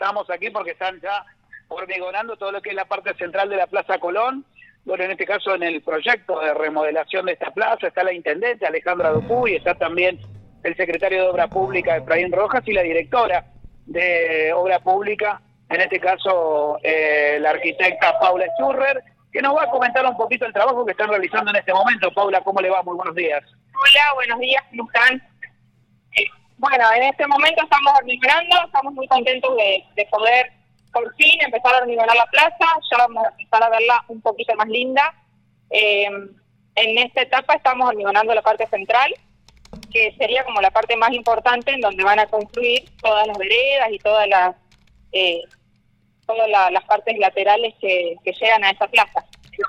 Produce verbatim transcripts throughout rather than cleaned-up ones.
Estamos aquí porque están ya hormigonando todo lo que es la parte central de la Plaza Colón. Bueno, en este caso, en el proyecto de remodelación de esta plaza está la intendente Alejandra Dupuy, está también el secretario de Obra Pública Efraín Rojas y la directora de Obra Pública, en este caso eh, la arquitecta Paula Schurrer, que nos va a comentar un poquito el trabajo que están realizando en este momento. Paula, ¿cómo le va? Muy buenos días. Hola, buenos días, ¿cómo están? Eh, bueno, en este momento estamos hormigonando, estamos muy contentos de, de poder por fin empezar a hormigonar la plaza, ya vamos a empezar a verla un poquito más linda. Eh, en esta etapa estamos hormigonando la parte central, que sería como la parte más importante en donde van a construir todas las veredas y todas las eh, todas la, las partes laterales que, que llegan a esa plaza.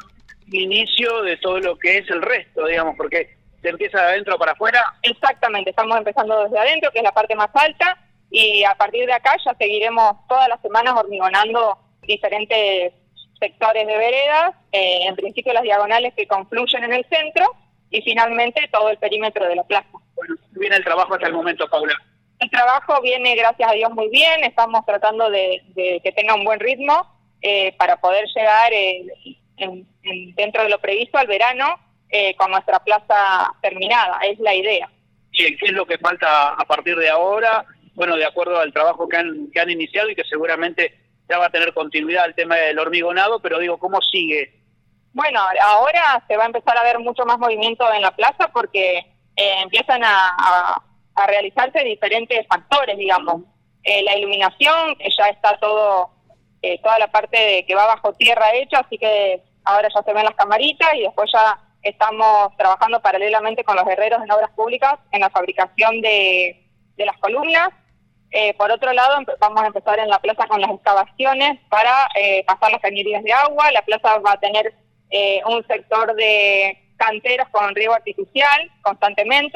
El inicio de todo lo que es el resto, digamos, porque se empieza de adentro para afuera. Exactamente, estamos empezando desde adentro, que es la parte más alta, y a partir de acá ya seguiremos todas las semanas hormigonando diferentes sectores de veredas, eh, en principio las diagonales que confluyen en el centro, y finalmente todo el perímetro de la plaza. Bueno, viene el trabajo hasta el momento, Paula. El trabajo viene, gracias a Dios, muy bien. Estamos tratando de, de que tenga un buen ritmo eh, para poder llegar eh, en, en, dentro de lo previsto al verano eh, con nuestra plaza terminada. Es la idea. Bien, ¿qué es lo que falta a partir de ahora? Bueno, de acuerdo al trabajo que han, que han iniciado y que seguramente ya va a tener continuidad el tema del hormigonado, pero digo, ¿cómo sigue? Bueno, ahora se va a empezar a ver mucho más movimiento en la plaza porque eh, empiezan a, a, a realizarse diferentes factores, digamos. Eh, la iluminación, que ya está todo, eh, toda la parte de que va bajo tierra hecha, así que ahora ya se ven las camaritas y después ya estamos trabajando paralelamente con los herreros en obras públicas en la fabricación de, de las columnas. Eh, por otro lado, vamos a empezar en la plaza con las excavaciones para eh, pasar las cañerías de agua. La plaza va a tener eh, un sector de canteros con riego artificial constantemente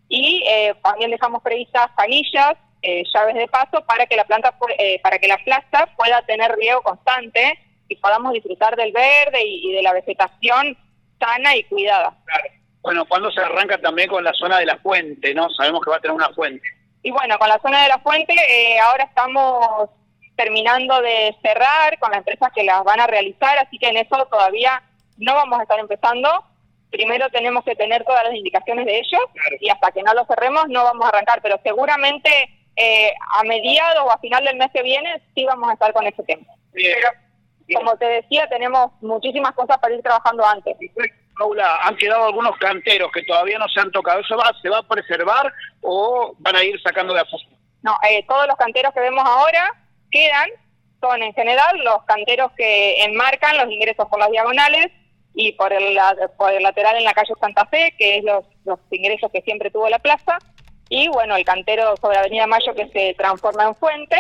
y eh, también dejamos previstas canillas, eh, llaves de paso para que la planta eh, para que la plaza pueda tener riego constante y podamos disfrutar del verde y, y de la vegetación sana y cuidada. Claro. Bueno, ¿cuándo se arranca también con la zona de la fuente, no? Sabemos que va a tener una fuente. Y bueno, con la zona de la fuente eh, ahora estamos terminando de cerrar con las empresas que las van a realizar, así que en eso todavía no vamos a estar empezando. Primero tenemos que tener todas las indicaciones de ellos, claro, y hasta que no lo cerremos no vamos a arrancar, pero seguramente eh, a mediados o a final del mes que viene sí vamos a estar con ese tema. Bien. Pero bien, como te decía, tenemos muchísimas cosas para ir trabajando antes. Paula, han quedado algunos canteros que todavía no se han tocado. ¿Eso va, se va a preservar o van a ir sacando de a poco? No, eh, todos los canteros que vemos ahora quedan, son en general los canteros que enmarcan los ingresos por las diagonales y por el, por el lateral en la calle Santa Fe, que es los, los ingresos que siempre tuvo la plaza, y bueno, el cantero sobre Avenida Mayo que se transforma en fuente,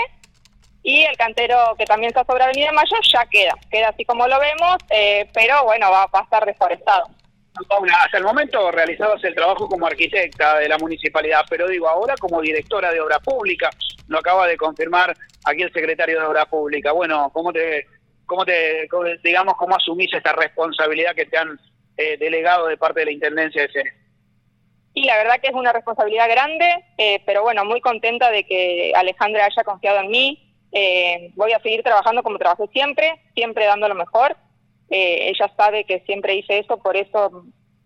y el cantero que también está sobre Avenida Mayo ya queda, queda así como lo vemos, eh, pero bueno, va, va a estar reforestado. Paula, hasta el momento realizabas el trabajo como arquitecta de la municipalidad, pero digo, ahora como directora de Obra Pública, lo acaba de confirmar aquí el secretario de Obra Pública. Bueno, ¿cómo te, cómo te cómo, digamos, cómo asumís esta responsabilidad que te han eh, delegado de parte de la Intendencia de Ceres? Y la verdad que es una responsabilidad grande, eh, pero bueno, muy contenta de que Alejandra haya confiado en mí. Eh, voy a seguir trabajando como trabajé siempre, siempre dando lo mejor. Eh, ella sabe que siempre hice eso, por eso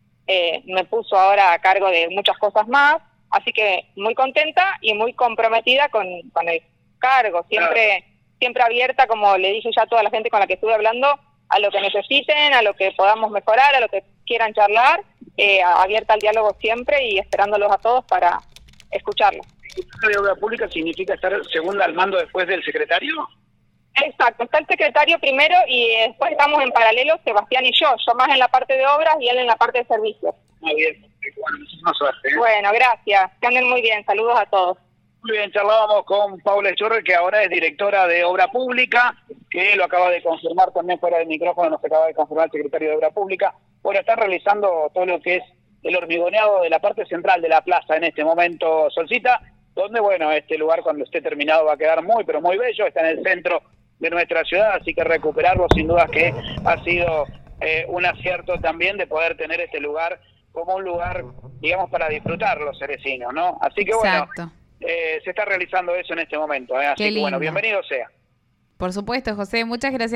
eh, me puso ahora a cargo de muchas cosas más, así que muy contenta y muy comprometida con, con el cargo, siempre claro, siempre abierta, como le dije ya a toda la gente con la que estuve hablando, a lo que necesiten, a lo que podamos mejorar, a lo que quieran charlar, eh, abierta al diálogo siempre y esperándolos a todos para escucharlos. ¿De Obra Pública significa estar segunda al mando después del secretario? Exacto, está el secretario primero y después estamos en paralelo Sebastián y yo, yo más en la parte de obras y él en la parte de servicios. Muy bien, bueno, muchísima suerte, ¿eh? Bueno, gracias, que anden muy bien, saludos a todos. Muy bien, charlábamos con Paula Schurrer, que ahora es directora de Obra Pública, que lo acaba de confirmar también fuera del micrófono, nos acaba de confirmar el secretario de Obra Pública. Bueno, están realizando todo lo que es el hormigoneado de la parte central de la plaza en este momento, Solcita, donde, bueno, este lugar cuando esté terminado va a quedar muy, pero muy bello, está en el centro de nuestra ciudad, así que recuperarlo sin duda que ha sido eh, un acierto también de poder tener este lugar como un lugar, digamos, para disfrutar los cerecinos, ¿no? Así que bueno, Exacto. eh, se está realizando eso en este momento. ¿eh? Así Qué que bueno, lindo. bienvenido sea. Por supuesto, José, muchas gracias.